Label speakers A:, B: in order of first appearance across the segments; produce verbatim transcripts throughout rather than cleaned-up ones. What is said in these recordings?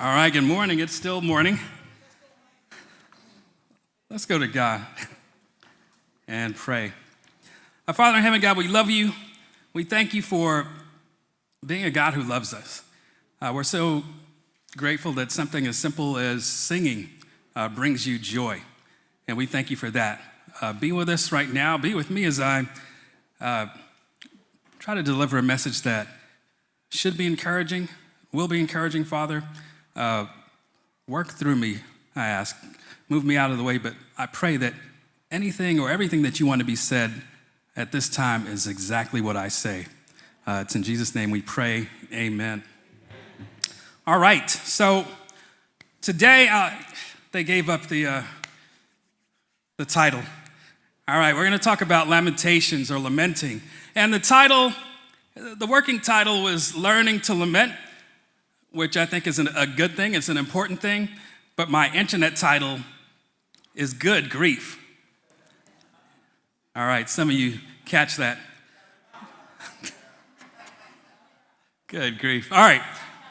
A: All right, good morning. It's still morning. Let's go to God and pray. Our Father in heaven, God, we love you. We thank you for being a God who loves us. Uh, we're so grateful that something as simple as singing uh, brings you joy, and we thank you for that. Uh, be with us right now. Be with me as I uh, try to deliver a message that should be encouraging, will be encouraging, Father. Uh, work through me, I ask. Move me out of the way, but I pray that anything or everything that you want to be said at this time is exactly what I say. Uh, it's in Jesus' name we pray, amen. All right, so today uh, they gave up the, uh, the title. All right, we're going to talk about lamentations or lamenting. And the title, the working title was Learning to Lament, which I think is an, a good thing. It's an important thing. But my internet title is Good Grief. All right, some of you catch that. Good grief. All right.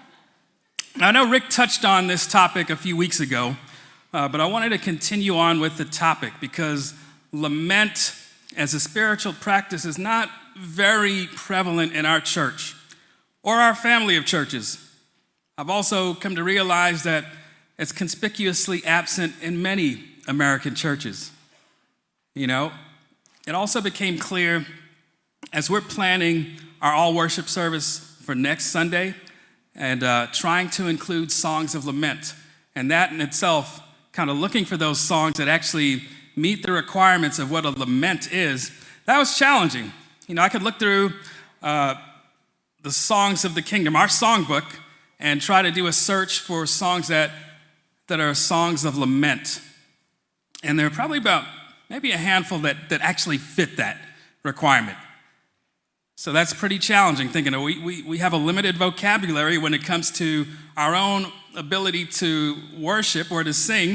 A: I know Rick touched on this topic a few weeks ago, uh, but I wanted to continue on with the topic because lament as a spiritual practice is not very prevalent in our church or our family of churches. I've also come to realize that it's conspicuously absent in many American churches. You know, it also became clear as we're planning our all worship service for next Sunday and uh, trying to include songs of lament. And that in itself, kind of looking for those songs that actually meet the requirements of what a lament is, that was challenging. You know, I could look through uh, the songs of the kingdom, our songbook, and try to do a search for songs that, that are songs of lament. And there are probably about maybe a handful that, that actually fit that requirement. So that's pretty challenging, thinking we, we, we have a limited vocabulary when it comes to our own ability to worship or to sing,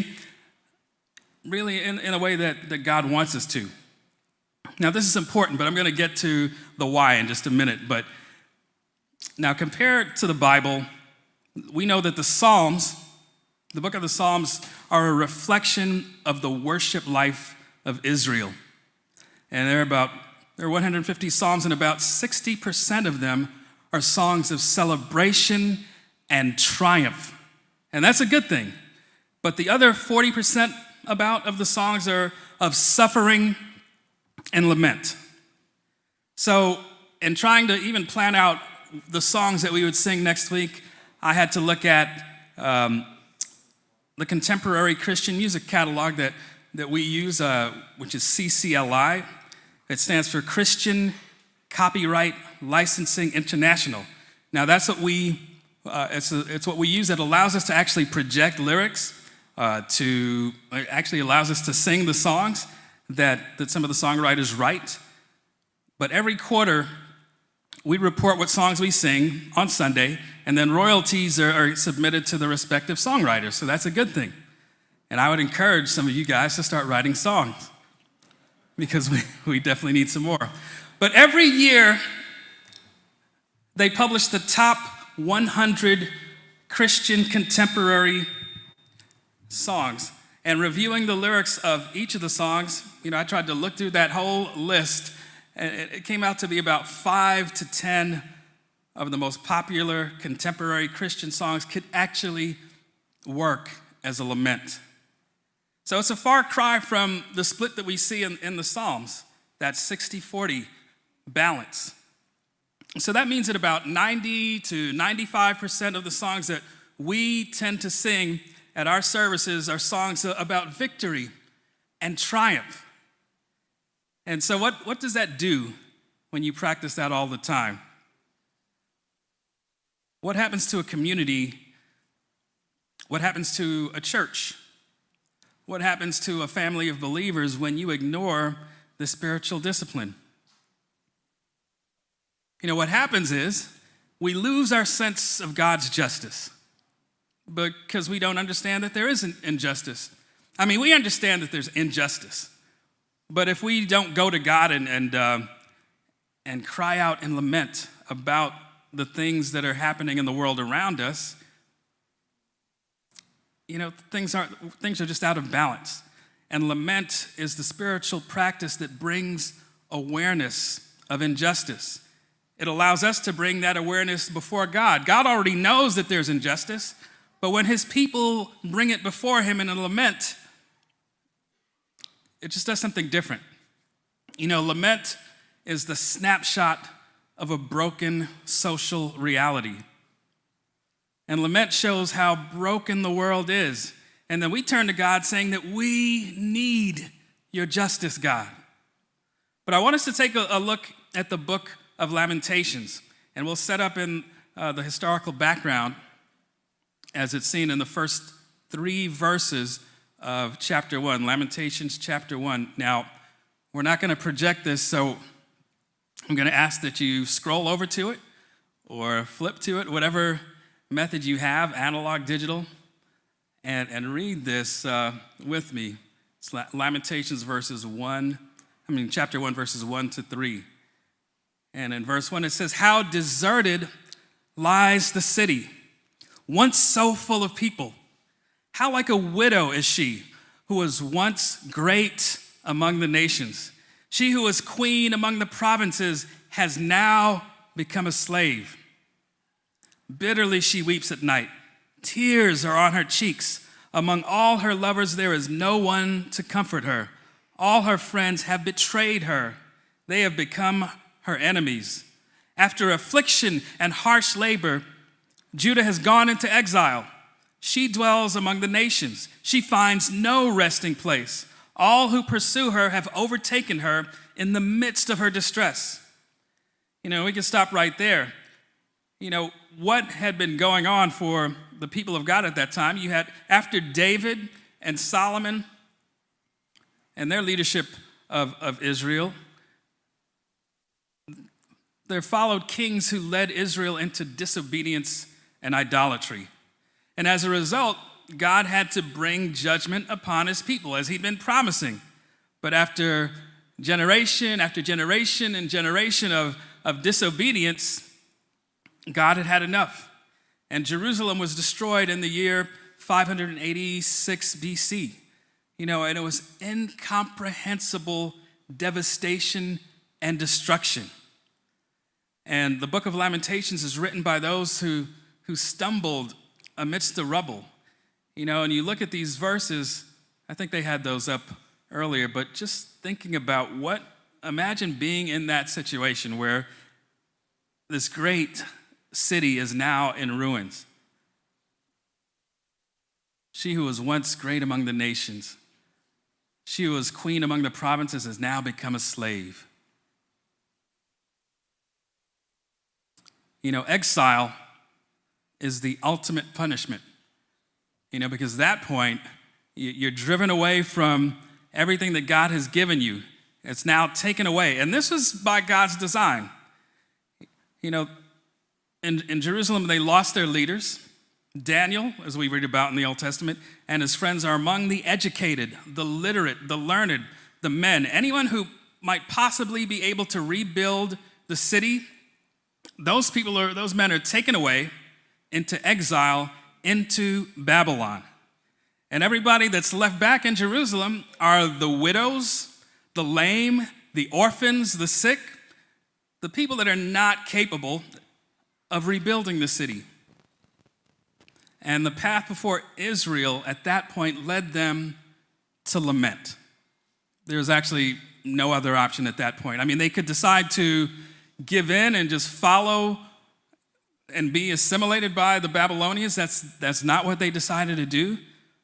A: really in, in a way that, that God wants us to. Now, this is important, but I'm going to get to the why in just a minute. But now, compared to the Bible, we know that the Psalms, the book of the Psalms, are a reflection of the worship life of Israel. And there are about there are one hundred fifty Psalms, and about sixty percent of them are songs of celebration and triumph. And that's a good thing. But the other forty percent about of the songs are of suffering and lament. So in trying to even plan out the songs that we would sing next week, I had to look at um, the contemporary Christian music catalog that, that we use, uh, which is C C L I. It stands for Christian Copyright Licensing International. Now that's what we, uh, it's, a, it's what we use that allows us to actually project lyrics, uh, to, it actually allows us to sing the songs that, that some of the songwriters write. But every quarter, we report what songs we sing on Sunday, and then royalties are, are submitted to the respective songwriters. So that's a good thing. And I would encourage some of you guys to start writing songs because we, we definitely need some more. But every year, they publish the top one hundred Christian contemporary songs. And reviewing the lyrics of each of the songs, you know, I tried to look through that whole list, and it came out to be about five to ten of the most popular contemporary Christian songs could actually work as a lament. So it's a far cry from the split that we see in, in the Psalms, that sixty forty balance. So that means that about ninety to ninety-five percent of the songs that we tend to sing at our services are songs about victory and triumph. And so what, what does that do when you practice that all the time? What happens to a community? What happens to a church? What happens to a family of believers when you ignore the spiritual discipline? You know, what happens is we lose our sense of God's justice because we don't understand that there is an injustice. I mean, we understand that there's injustice, but if we don't go to God and and, uh, and cry out and lament about the things that are happening in the world around us, you know, things aren't things are just out of balance. And lament is the spiritual practice that brings awareness of injustice. It allows us to bring that awareness before God. God already knows that there's injustice, but when his people bring it before him in a lament, it just does something different. You know, lament is the snapshot of a broken social reality. And lament shows how broken the world is. And then we turn to God saying that we need your justice, God. But I want us to take a, a look at the book of Lamentations. And we'll set up in uh, the historical background as it's seen in the first three verses of chapter one, Lamentations chapter one. Now, we're not going to project this, so I'm going to ask that you scroll over to it or flip to it, whatever method you have, analog, digital, and, and read this uh, with me. It's Lamentations verses one, I mean, chapter one, verses one to three. And in verse one, it says, "How deserted lies the city, once so full of people. How like a widow is she, who was once great among the nations. She who was queen among the provinces has now become a slave. Bitterly she weeps at night. Tears are on her cheeks. Among all her lovers there is no one to comfort her. All her friends have betrayed her. They have become her enemies. After affliction and harsh labor, Judah has gone into exile. She dwells among the nations. She finds no resting place. All who pursue her have overtaken her in the midst of her distress." You know, we can stop right there. You know, what had been going on for the people of God at that time? You had, after David and Solomon and their leadership of, of Israel, there followed kings who led Israel into disobedience and idolatry. And as a result, God had to bring judgment upon his people, as he'd been promising. But after generation after generation and generation of, of disobedience, God had had enough. And Jerusalem was destroyed in the year five eighty-six B C. You know, and it was incomprehensible devastation and destruction. And the book of Lamentations is written by those who, who stumbled amidst the rubble. You know, and you look at these verses, I think they had those up earlier, but just thinking about what, imagine being in that situation where this great city is now in ruins. She who was once great among the nations, she who was queen among the provinces, has now become a slave. You know, exile is the ultimate punishment. You know, because at that point, you're driven away from everything that God has given you. It's now taken away. And this is by God's design. You know, in, in Jerusalem, they lost their leaders. Daniel, as we read about in the Old Testament, and his friends are among the educated, the literate, the learned, the men. Anyone who might possibly be able to rebuild the city, those people are, those men are taken away into exile, into Babylon. And everybody that's left back in Jerusalem are the widows, the lame, the orphans, the sick, the people that are not capable of rebuilding the city. And the path before Israel at that point led them to lament. There was actually no other option at that point. I mean, they could decide to give in and just follow and be assimilated by the Babylonians. That's, that's not what they decided to do.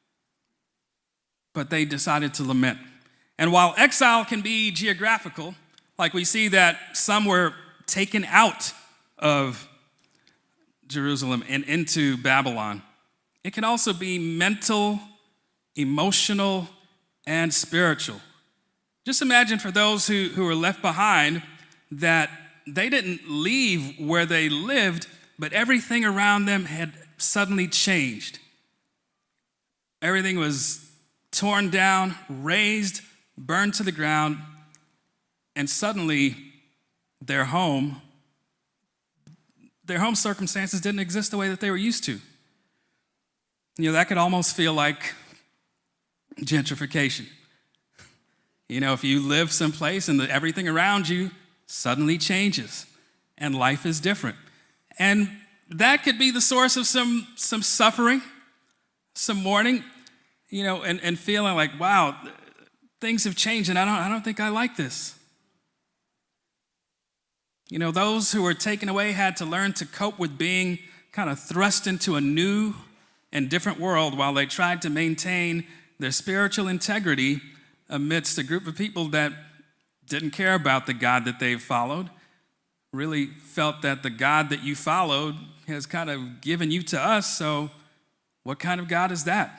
A: But they decided to lament. And while exile can be geographical, like we see that some were taken out of Jerusalem and into Babylon, it can also be mental, emotional, and spiritual. Just imagine for those who, who were left behind that they didn't leave where they lived, but everything around them had suddenly changed. Everything was torn down, razed, burned to the ground, and suddenly their home, their home circumstances didn't exist the way that they were used to. You know, that could almost feel like gentrification. You know, if you live someplace and the, everything around you suddenly changes and life is different. And that could be the source of some, some suffering, some mourning, you know, and, and feeling like, wow, things have changed and I don't, I don't think I like this. You know, those who were taken away had to learn to cope with being kind of thrust into a new and different world while they tried to maintain their spiritual integrity amidst a group of people that didn't care about the God that they followed, really felt that the God that you followed has kind of given you to us, so what kind of God is that?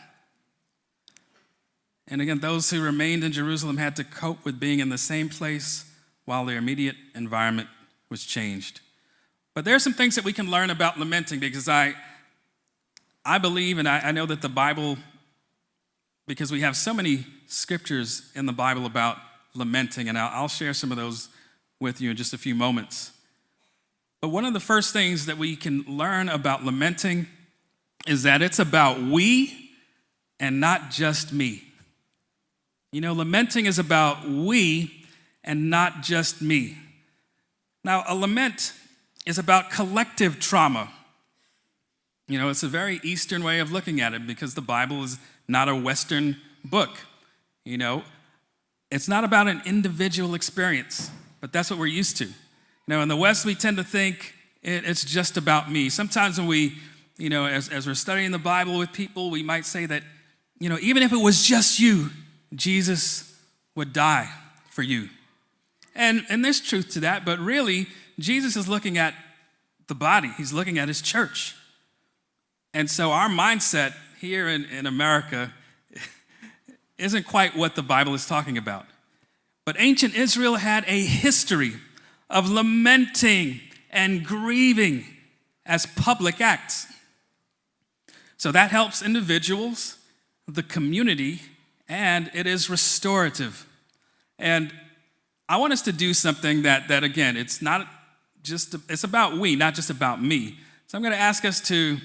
A: And again, those who remained in Jerusalem had to cope with being in the same place while their immediate environment was changed. But there are some things that we can learn about lamenting because I, I believe, and I, I know that the Bible, because we have so many scriptures in the Bible about lamenting, and I'll, I'll share some of those with you in just a few moments. But one of the first things that we can learn about lamenting is that it's about we and not just me. You know, lamenting is about we and not just me. Now, a lament is about collective trauma. You know, it's a very Eastern way of looking at it because the Bible is not a Western book. You know, it's not about an individual experience, but that's what we're used to. You know, in the West, we tend to think it, it's just about me. Sometimes when we, you know, as, as we're studying the Bible with people, we might say that, you know, even if it was just you, Jesus would die for you. And, and there's truth to that, but really, Jesus is looking at the body. He's looking at his church. And so our mindset here in, in America isn't quite what the Bible is talking about. But ancient Israel had a history of lamenting and grieving as public acts. So that helps individuals, the community, and it is restorative. And I want us to do something that, that again, it's not just, it's about we, not just about me. So I'm going to ask us to,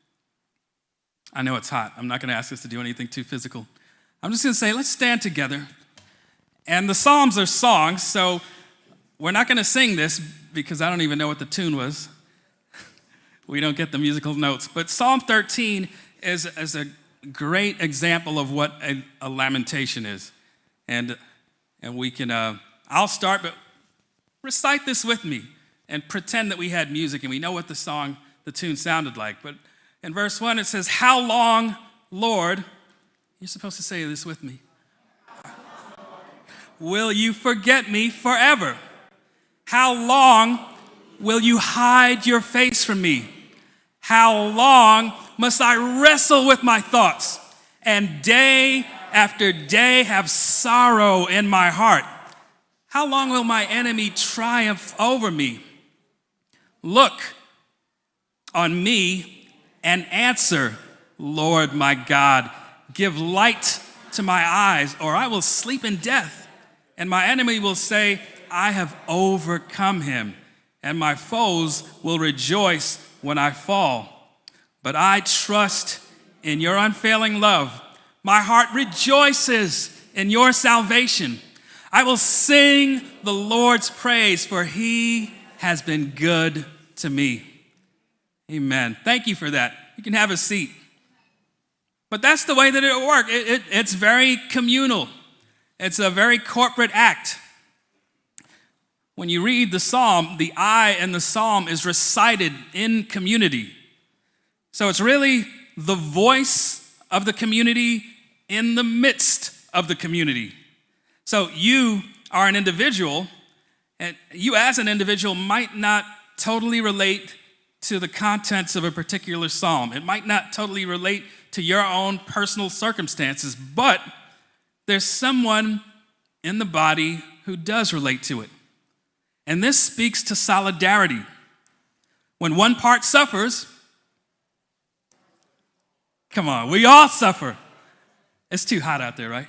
A: I know it's hot. I'm not going to ask us to do anything too physical. I'm just going to say, let's stand together. And the Psalms are songs, so we're not going to sing this because I don't even know what the tune was. We don't get the musical notes. But Psalm thirteen is, is a great example of what a, a lamentation is. And, and we can, uh, I'll start, but recite this with me and pretend that we had music and we know what the song, the tune sounded like. But in verse one, it says, "How long, Lord," you're supposed to say this with me, "will you forget me forever? How long will you hide your face from me? How long must I wrestle with my thoughts and day after day have sorrow in my heart? How long will my enemy triumph over me? Look on me and answer, Lord my God. Give light to my eyes, or I will sleep in death. And my enemy will say, I have overcome him, and my foes will rejoice when I fall. But I trust in your unfailing love. My heart rejoices in your salvation. I will sing the Lord's praise, for he has been good to me." Amen. Thank you for that. You can have a seat. But that's the way that it works. It, it, it's very communal. It's a very corporate act. When you read the psalm, the I in the psalm is recited in community. So it's really the voice of the community in the midst of the community. So you are an individual, and you as an individual might not totally relate to the contents of a particular psalm. It might not totally relate to your own personal circumstances, but there's someone in the body who does relate to it. And this speaks to solidarity. When one part suffers, come on, we all suffer. It's too hot out there, right?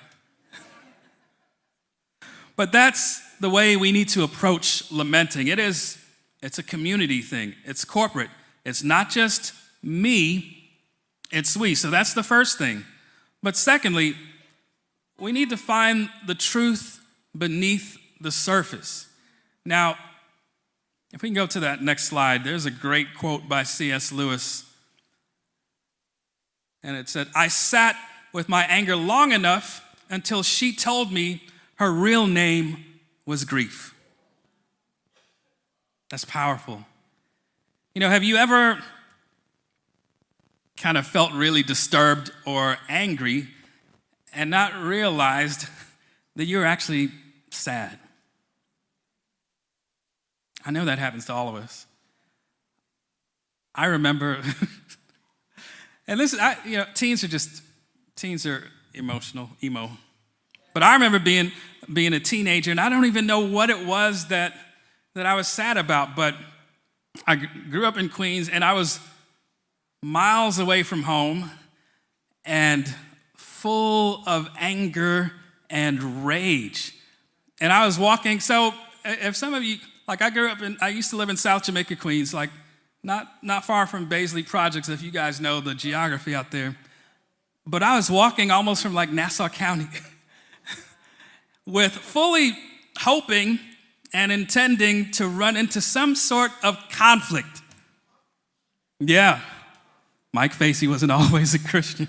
A: But that's the way we need to approach lamenting. It is, it's a community thing. It's corporate. It's not just me. It's we. So that's the first thing. But secondly, we need to find the truth beneath the surface. Now, if we can go to that next slide, there's a great quote by C S Lewis. And it said, "I sat with my anger long enough until she told me her real name was grief." That's powerful. You know, have you ever kind of felt really disturbed or angry and not realized that you're actually sad? I know that happens to all of us. I remember, and this, I, you know, teens are just, teens are emotional, emo. But I remember being being a teenager, and I don't even know what it was that, that I was sad about, but I grew up in Queens, and I was miles away from home and full of anger and rage. And I was walking, so if some of you, like I grew up in, I used to live in South Jamaica, Queens, like not, not far from Baisley Projects, if you guys know the geography out there. But I was walking almost from like Nassau County with fully hoping and intending to run into some sort of conflict. Yeah, Mike Facey wasn't always a Christian.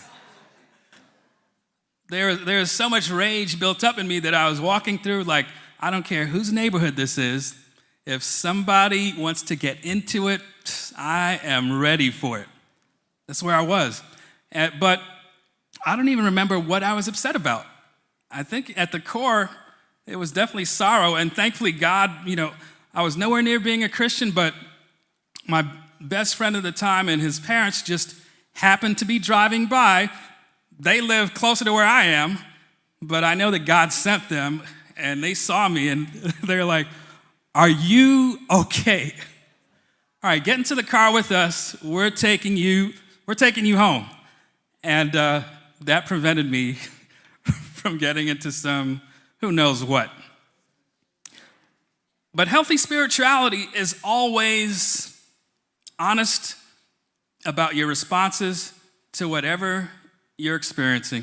A: There, there was so much rage built up in me that I was walking through like, I don't care whose neighborhood this is. If somebody wants to get into it, I am ready for it. That's where I was. But I don't even remember what I was upset about. I think at the core, it was definitely sorrow. And thankfully, God, you know, I was nowhere near being a Christian, but my best friend at the time and his parents just happened to be driving by. They live closer to where I am, but I know that God sent them, and they saw me, and they're like, "Are you okay? All right, get into the car with us. We're taking you, we're taking you home." And uh, that prevented me from getting into some who knows what. But healthy spirituality is always honest about your responses to whatever you're experiencing.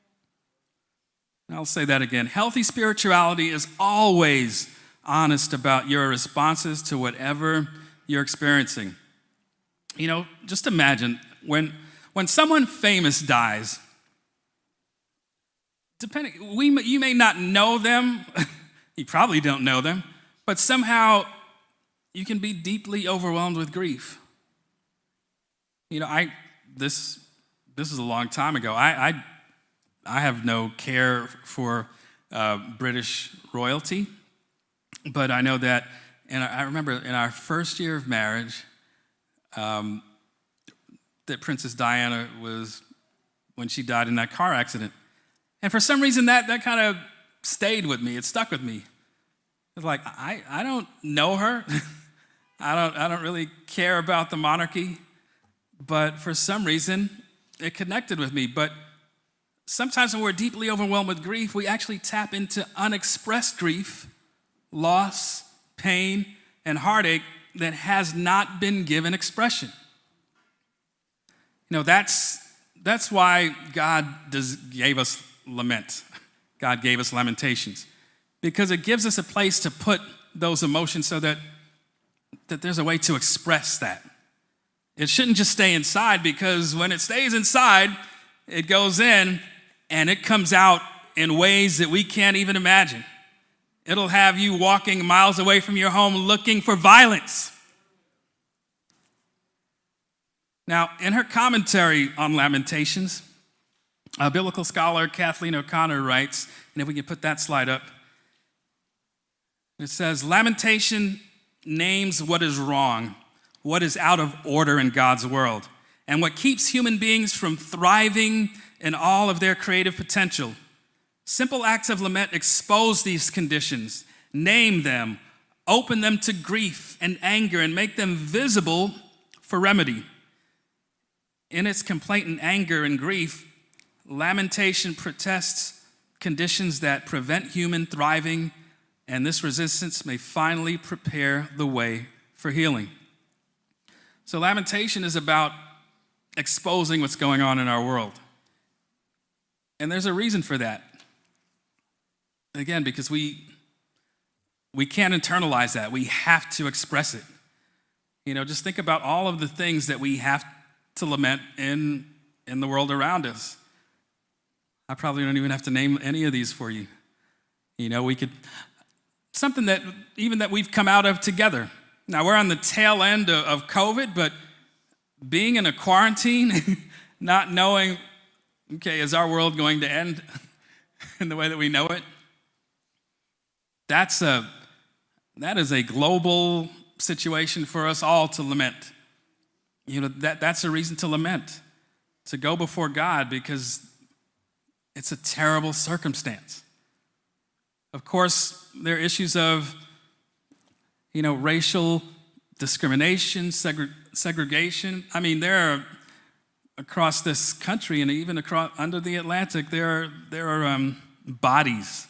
A: I'll say that again. Healthy spirituality is always honest about your responses to whatever you're experiencing. You know, just imagine when when someone famous dies, depending, we you may not know them, you probably don't know them, but somehow you can be deeply overwhelmed with grief. You know, I this this is a long time ago. I I, I have no care for uh, British royalty, but I know that, and I remember in our first year of marriage, um, that Princess Diana was when she died in that car accident, and for some reason that that kind of stayed with me. It stuck with me. It's like I I don't know her. I don't I don't really care about the monarchy, but for some reason it connected with me. But sometimes when we're deeply overwhelmed with grief, we actually tap into unexpressed grief, loss, pain, and heartache that has not been given expression. You know, that's that's why God does, gave us lament. God gave us Lamentations, because it gives us a place to put those emotions so that, that there's a way to express that. It shouldn't just stay inside, because when it stays inside, it goes in and it comes out in ways that we can't even imagine. It'll have you walking miles away from your home looking for violence. Now, in her commentary on Lamentations, a biblical scholar, Kathleen O'Connor, writes, and if we can put that slide up, it says, "Lamentation names what is wrong, what is out of order in God's world, and what keeps human beings from thriving in all of their creative potential. Simple acts of lament expose these conditions, name them, open them to grief and anger, and make them visible for remedy. In its complaint and anger and grief, lamentation protests conditions that prevent human thriving, and this resistance may finally prepare the way for healing." So lamentation is about exposing what's going on in our world. And there's a reason for that. Again, because we we can't internalize that. We have to express it. You know, just think about all of the things that we have to lament in, in the world around us. I probably don't even have to name any of these for you. You know, we could, something that even that we've come out of together. Now, we're on the tail end of, of COVID, but being in a quarantine, not knowing, okay, is our world going to end in the way that we know it? That's a, that is a global situation for us all to lament. You know, that, that's a reason to lament, to go before God, because it's a terrible circumstance. Of course, there are issues of, you know, racial discrimination, segre- segregation. I mean, there are, across this country and even across under the Atlantic, there are, there are um, bodies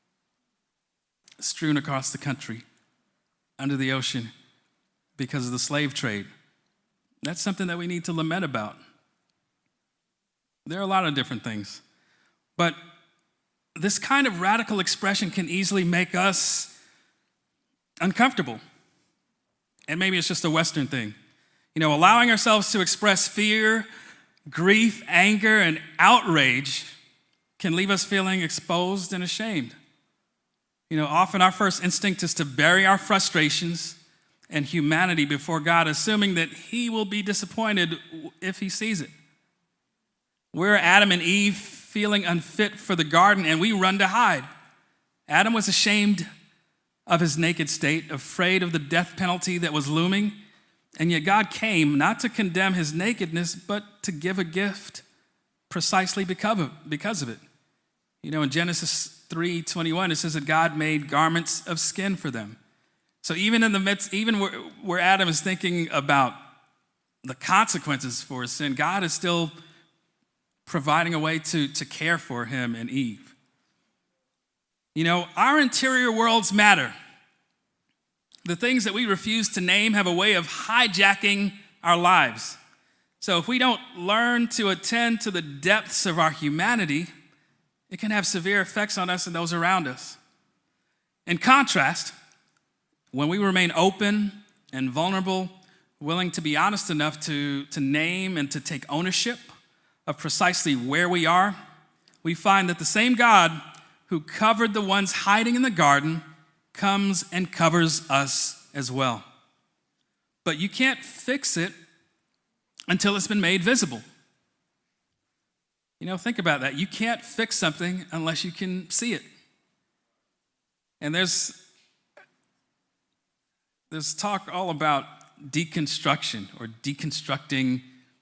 A: strewn across the country, under the ocean, because of the slave trade. That's something that we need to lament about. There are a lot of different things. But this kind of radical expression can easily make us uncomfortable. And maybe it's just a Western thing. You know, allowing ourselves to express fear, grief, anger, and outrage can leave us feeling exposed and ashamed. You know, often our first instinct is to bury our frustrations and humanity before God, assuming that He will be disappointed if He sees it. We're Adam and Eve feeling unfit for the garden, and we run to hide. Adam was ashamed of his naked state, afraid of the death penalty that was looming, and yet God came not to condemn his nakedness, but to give a gift precisely because of, because of it. You know, in Genesis three twenty-one, it says that God made garments of skin for them. So even in the midst, even where, where Adam is thinking about the consequences for his sin, God is still providing a way to, to care for him and Eve. You know, our interior worlds matter. The things that we refuse to name have a way of hijacking our lives. So if we don't learn to attend to the depths of our humanity, it can have severe effects on us and those around us. In contrast, when we remain open and vulnerable, willing to be honest enough to, to name and to take ownership of precisely where we are, we find that the same God who covered the ones hiding in the garden comes and covers us as well. But you can't fix it until it's been made visible. You know, think about that. You can't fix something unless you can see it. And there's there's talk all about deconstruction or deconstructing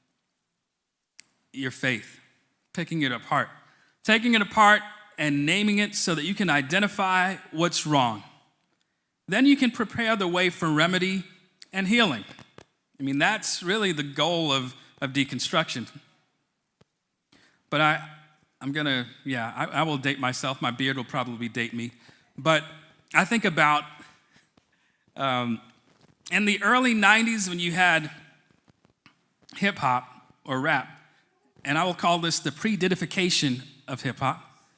A: your faith, picking it apart, taking it apart and naming it so that you can identify what's wrong. Then you can prepare the way for remedy and healing. I mean, that's really the goal of, of deconstruction. But I, I'm gonna, yeah, I, I will date myself. My beard will probably date me. But I think about um, in the early nineties when you had hip hop or rap, and I will call this the pre-ditification of hip hop.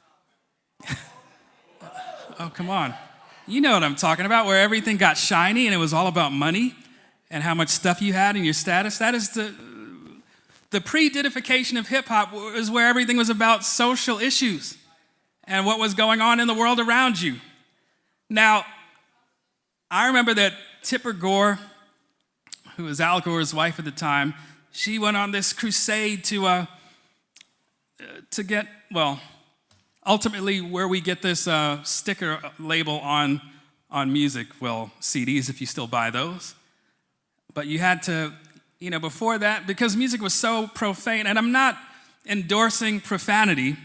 A: Oh, come on. You know what I'm talking about, where everything got shiny and it was all about money and how much stuff you had in your status. That is the, the pre-ditification of hip hop is where everything was about social issues and what was going on in the world around you. Now, I remember that Tipper Gore, who was Al Gore's wife at the time, she went on this crusade to uh, to get, well, ultimately where we get this uh, sticker label on, on music, well, C Ds if you still buy those. But you had to, you know, before that, because music was so profane, and I'm not endorsing profanity,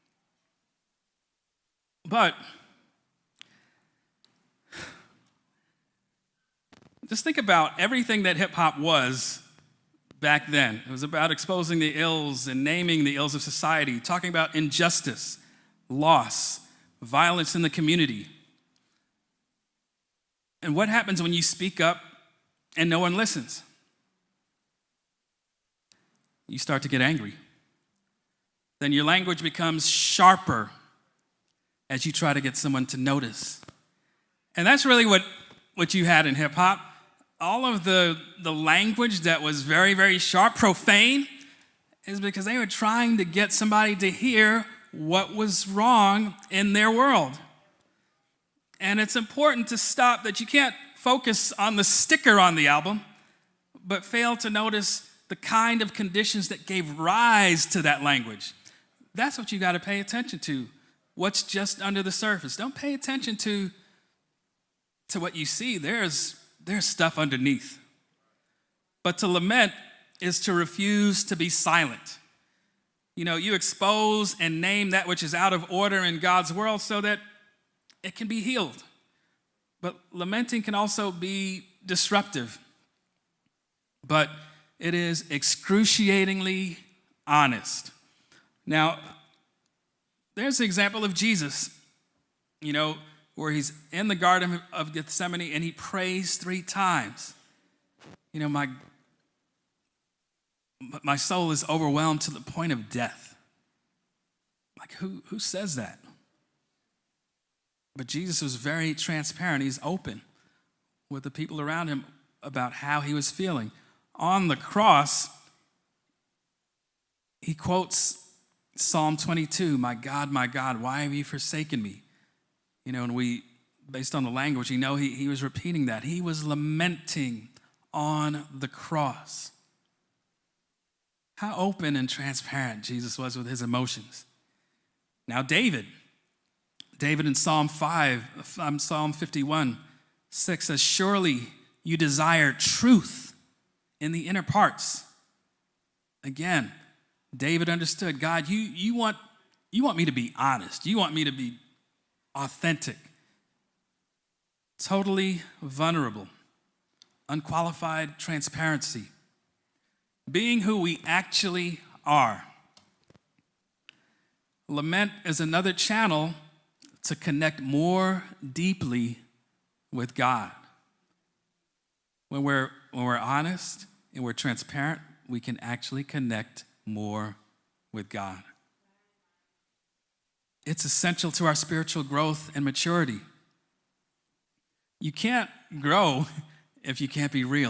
A: but just think about everything that hip hop was back then. It was about exposing the ills and naming the ills of society, talking about injustice, loss, violence in the community. And what happens when you speak up and no one listens? you start to get angry. Then your language becomes sharper as you try to get someone to notice. And that's really what, what you had in hip hop. All of the, the language that was very, very sharp, profane, is because they were trying to get somebody to hear what was wrong in their world. And it's important to stop that you can't focus on the sticker on the album, but fail to notice the kind of conditions that gave rise to that language. That's what you got to pay attention to, what's just under the surface. Don't pay attention to, to what you see. There's, there's stuff underneath. But to lament is to refuse to be silent. You know, you expose and name that which is out of order in God's world so that it can be healed. But lamenting can also be disruptive. But it is excruciatingly honest. Now, there's the example of Jesus, you know, where he's in the Garden of Gethsemane and he prays three times. You know, my, my soul is overwhelmed to the point of death. Like, who, who says that? But Jesus was very transparent. He's open with the people around him about how he was feeling. On the cross, he quotes Psalm twenty-two, "My God, my God, why have you forsaken me?" You know, and we, based on the language, you know he, he was repeating that. He was lamenting on the cross. How open and transparent Jesus was with his emotions. Now, David, David in Psalm five, um, Psalm fifty-one, six says, "Surely you desire truth in the inner parts." Again, David understood, God, you, you, want, you want me to be honest. You want me to be authentic, totally vulnerable, unqualified transparency, being who we actually are. Lament is another channel to connect more deeply with God. When we're, when we're honest and we're transparent, we can actually connect more with God. It's essential to our spiritual growth and maturity. You can't grow if you can't be real.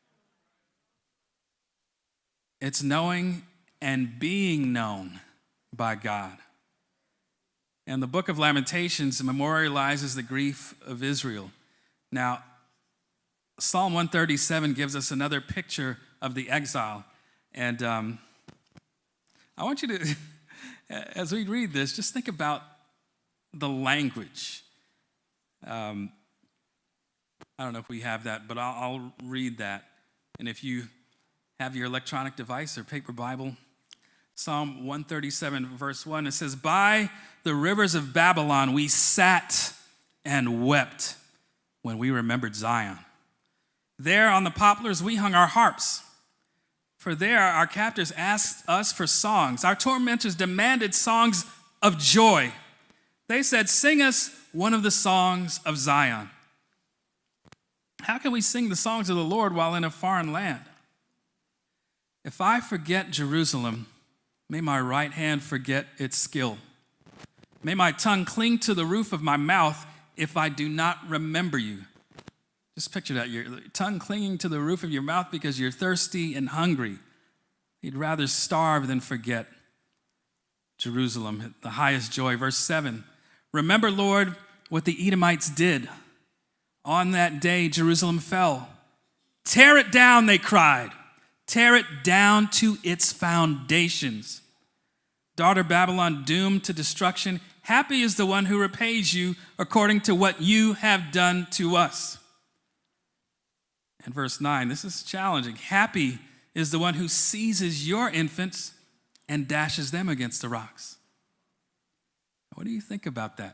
A: It's knowing and being known by God. And the book of Lamentations memorializes the grief of Israel. Now, Psalm one thirty-seven gives us another picture of the exile. And um, I want you to, as we read this, just think about the language. Um, I don't know if we have that, but I'll, I'll read that. And if you have your electronic device or paper Bible, Psalm one thirty-seven, verse one, it says, "By the rivers of Babylon we sat and wept when we remembered Zion. There on the poplars we hung our harps. For there our captors asked us for songs. Our tormentors demanded songs of joy. They said, 'Sing us one of the songs of Zion.' How can we sing the songs of the Lord while in a foreign land? If I forget Jerusalem, may my right hand forget its skill. May my tongue cling to the roof of my mouth if I do not remember you." Just picture that, your tongue clinging to the roof of your mouth because you're thirsty and hungry. You'd rather starve than forget Jerusalem, the highest joy. Verse seven, "Remember, Lord, what the Edomites did. On that day, Jerusalem fell. Tear it down, they cried. Tear it down to its foundations. Daughter Babylon, doomed to destruction. Happy is the one who repays you according to what you have done to us." And verse nine, this is challenging. "Happy is the one who seizes your infants and dashes them against the rocks." What do you think about that?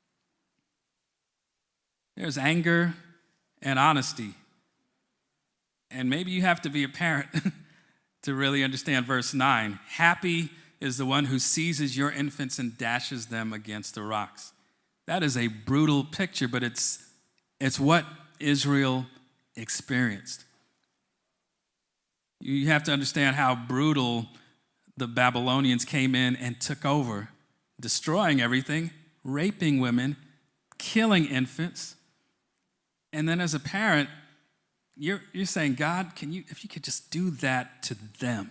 A: There's anger and honesty. And maybe you have to be a parent to really understand verse nine. Happy is the one who seizes your infants and dashes them against the rocks. That is a brutal picture, but it's, it's what Israel experienced. You have to understand how brutal the Babylonians came in and took over, destroying everything, raping women, killing infants. And then as a parent, you're, you're saying, God, can you, if you could just do that to them.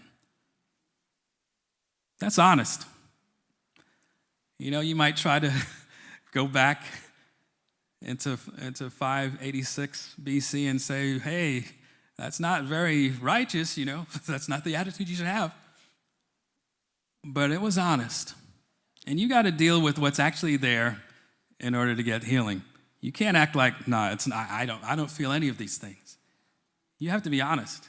A: That's honest. You know, you might try to go back into, into five eighty-six B C and say, hey, that's not very righteous, you know. That's not the attitude you should have. But it was honest. And you got to deal with what's actually there in order to get healing. You can't act like, no, nah, it's not, I don't, I don't feel any of these things. You have to be honest.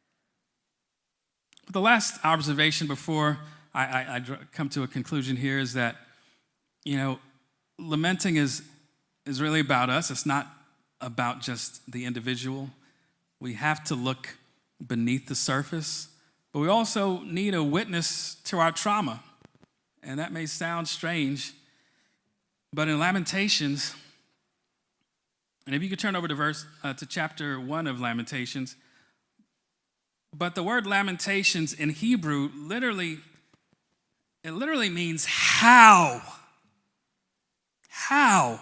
A: But the last observation before I, I, I come to a conclusion here is that, you know, lamenting is, is really about us. It's not about just the individual. We have to look beneath the surface, but we also need a witness to our trauma. And that may sound strange, but in Lamentations, and if you could turn over to verse uh, to chapter one of Lamentations, but the word Lamentations in Hebrew literally, it literally means how. How?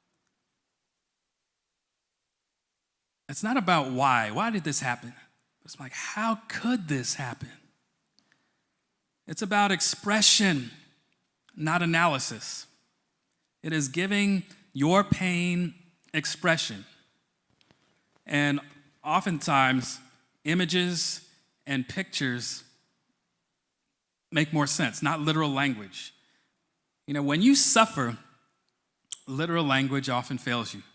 A: It's not about why. Why did this happen? It's like, how could this happen? It's about expression, not analysis. It is giving your pain expression. And oftentimes, images and pictures make more sense, not literal language. You know, when you suffer, literal language often fails you.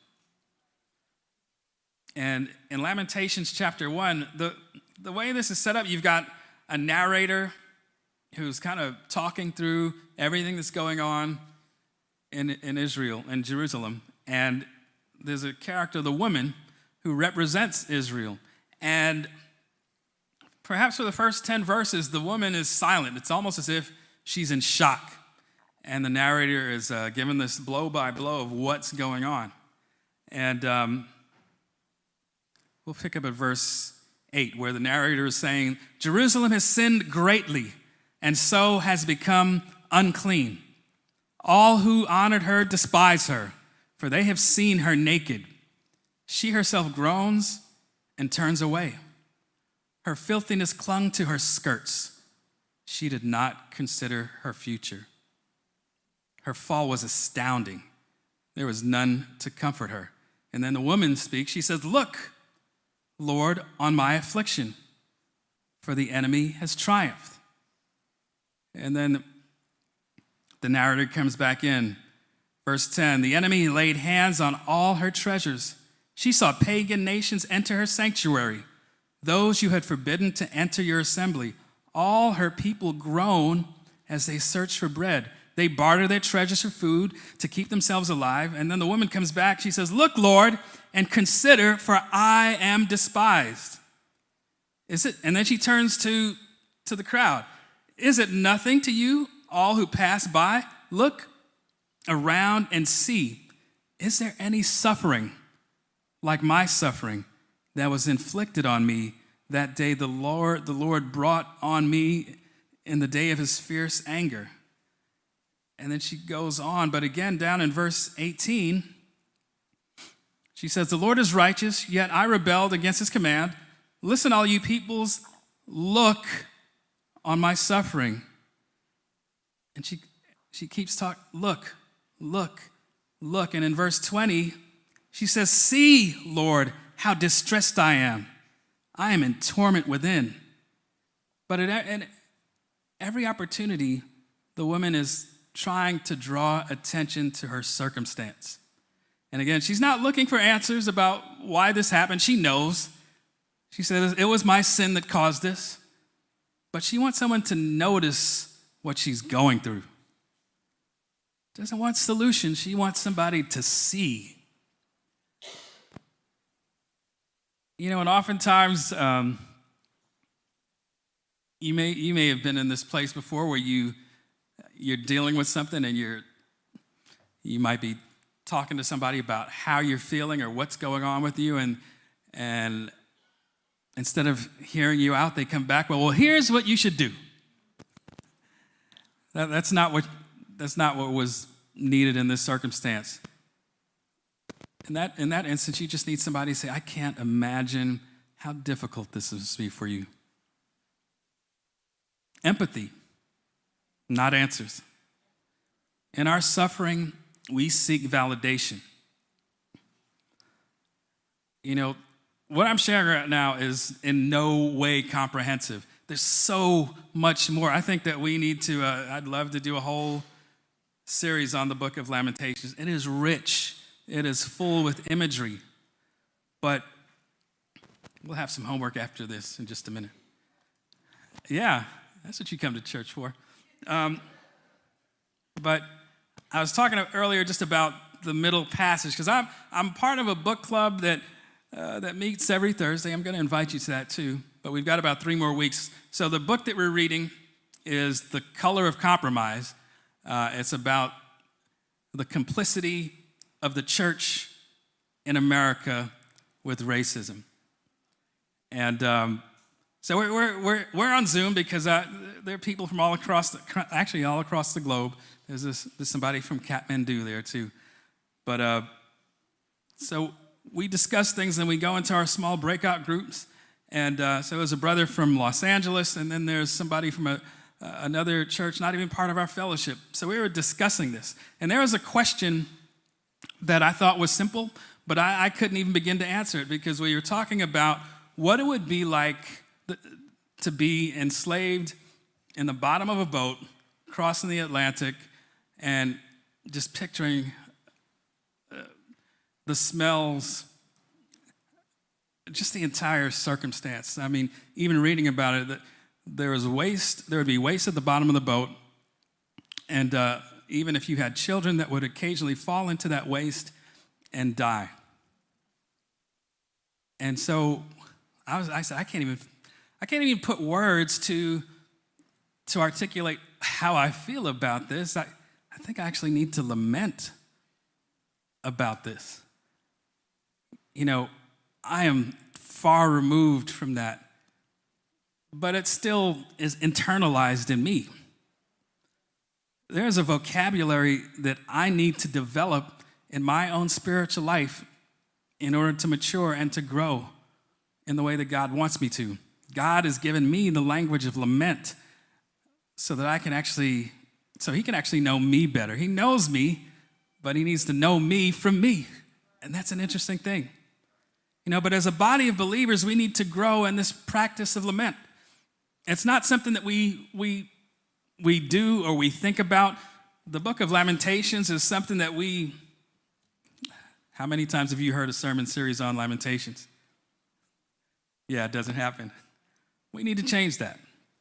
A: And in Lamentations chapter one, the, the way this is set up, you've got a narrator who's kind of talking through everything that's going on in, in Israel, in Jerusalem. And there's a character, the woman, who represents Israel. And perhaps for the first ten verses, the woman is silent. It's almost as if she's in shock. And the narrator is uh, given this blow by blow of what's going on. And um, we'll pick up at verse eight, where the narrator is saying, Jerusalem has sinned greatly, and so has become unclean. All who honored her despise her, for they have seen her naked. She herself groans and turns away. Her filthiness clung to her skirts. She did not consider her future. Her fall was astounding. There was none to comfort her. And then the woman speaks. She says, look, Lord, on my affliction, for the enemy has triumphed. And then the narrator comes back in. Verse ten, the enemy laid hands on all her treasures. She saw pagan nations enter her sanctuary, those you had forbidden to enter your assembly. All her people groan as they search for bread. They barter their treasures for food to keep themselves alive. And then the woman comes back. She says, look, Lord, and consider, for I am despised. Is it? And then she turns to, to the crowd. Is it nothing to you, all who pass by? Look around and see. Is there any suffering like my suffering that was inflicted on me that day the Lord, the Lord brought on me in the day of his fierce anger? And then she goes on, but again, down in verse eighteen, she says, the Lord is righteous, yet I rebelled against his command. Listen, all you peoples, look on my suffering. And she, she keeps talking, look, look, look. And in verse twenty, she says, see, Lord, how distressed I am. I am in torment within. But at, at every opportunity, the woman is trying to draw attention to her circumstance. And again, she's not looking for answers about why this happened. She knows. She says, it was my sin that caused this. But she wants someone to notice what she's going through. Doesn't want solutions. She wants somebody to see. You know, and oftentimes, um, you may you may have been in this place before where you you're dealing with something and you're you might be talking to somebody about how you're feeling or what's going on with you, and and instead of hearing you out, they come back, well, well, here's what you should do. That, that's not what that's not what was needed in this circumstance. In that, in that instance, you just need somebody to say, I can't imagine how difficult this is to be for you. Empathy, not answers. In our suffering, we seek validation. You know, what I'm sharing right now is in no way comprehensive. There's so much more. I think that we need to, uh, I'd love to do a whole series on the book of Lamentations. It is rich. It is full with imagery. But we'll have some homework after this in just a minute. Yeah, that's what you come to church for. Um, but I was talking earlier just about the middle passage, because I'm, I'm part of a book club that Uh, that meets every Thursday. I'm going to invite you to that too, but we've got about three more weeks. So the book that we're reading is The Color of Compromise. Uh, it's about the complicity of the church in America with racism. And um, so we're, we're, we're, we're on Zoom because uh, there are people from all across, the, actually all across the globe. There's, this, there's somebody from Kathmandu there too. But uh, so we discuss things and we go into our small breakout groups. And uh, so there's a brother from Los Angeles, and then there's somebody from a, uh, another church, not even part of our fellowship. So we were discussing this. And there was a question that I thought was simple, but I, I couldn't even begin to answer it, because we were talking about what it would be like the, to be enslaved in the bottom of a boat, crossing the Atlantic, and just picturing the smells, just the entire circumstance. I mean, even reading about it, that there was waste, there would be waste at the bottom of the boat, and uh, even if you had children, that would occasionally fall into that waste and die. And so I was, I said, I can't even, I can't even put words to to articulate how I feel about this. I, I think I actually need to lament about this. You know, I am far removed from that, but it still is internalized in me. There's a vocabulary that I need to develop in my own spiritual life in order to mature and to grow in the way that God wants me to. God has given me the language of lament so that I can actually, so he can actually know me better. He knows me, but he needs to know me from me. And that's an interesting thing. You know, but as a body of believers, we need to grow in this practice of lament. It's not something that we we we do or we think about. The book of Lamentations is something that we, how many times have you heard a sermon series on Lamentations? Yeah, it doesn't happen. We need to change that.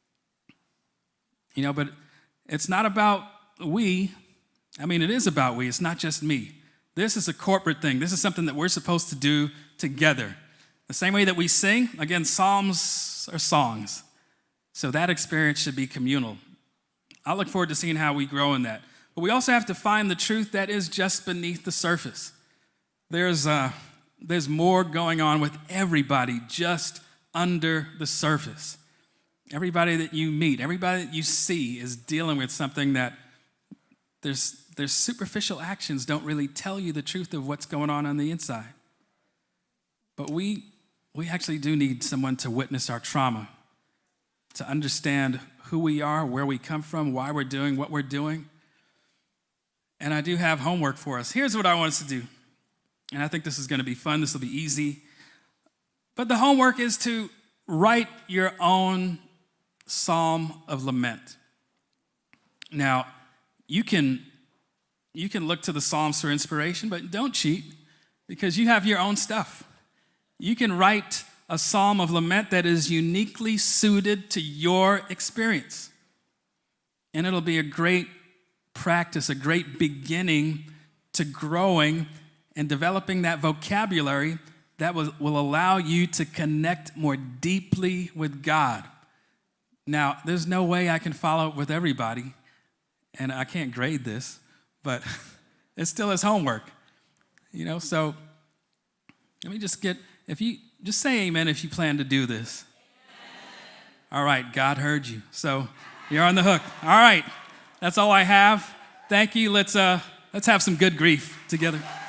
A: You know, but it's not about we. I mean, it is about we. It's not just me. This is a corporate thing. This is something that we're supposed to do together. The same way that we sing, again, psalms are songs. So that experience should be communal. I look forward to seeing how we grow in that. But we also have to find the truth that is just beneath the surface. There's, uh, there's more going on with everybody just under the surface. Everybody that you meet, everybody that you see is dealing with something that there's Their superficial actions don't really tell you the truth of what's going on on the inside. But we, we actually do need someone to witness our trauma, to understand who we are, where we come from, why we're doing what we're doing. And I do have homework for us. Here's what I want us to do. And I think this is going to be fun. This will be easy. But the homework is to write your own psalm of lament. Now, you can... You can look to the Psalms for inspiration, but don't cheat, because you have your own stuff. You can write a psalm of lament that is uniquely suited to your experience. And it'll be a great practice, a great beginning to growing and developing that vocabulary that will, will allow you to connect more deeply with God. Now, there's no way I can follow up with everybody, and I can't grade this, but it still is homework, you know? So let me just get, if you Just say amen if you plan to do this. All right, God heard you. So you're on the hook. All right, that's all I have. Thank you. Let's uh, let's have some good grief together.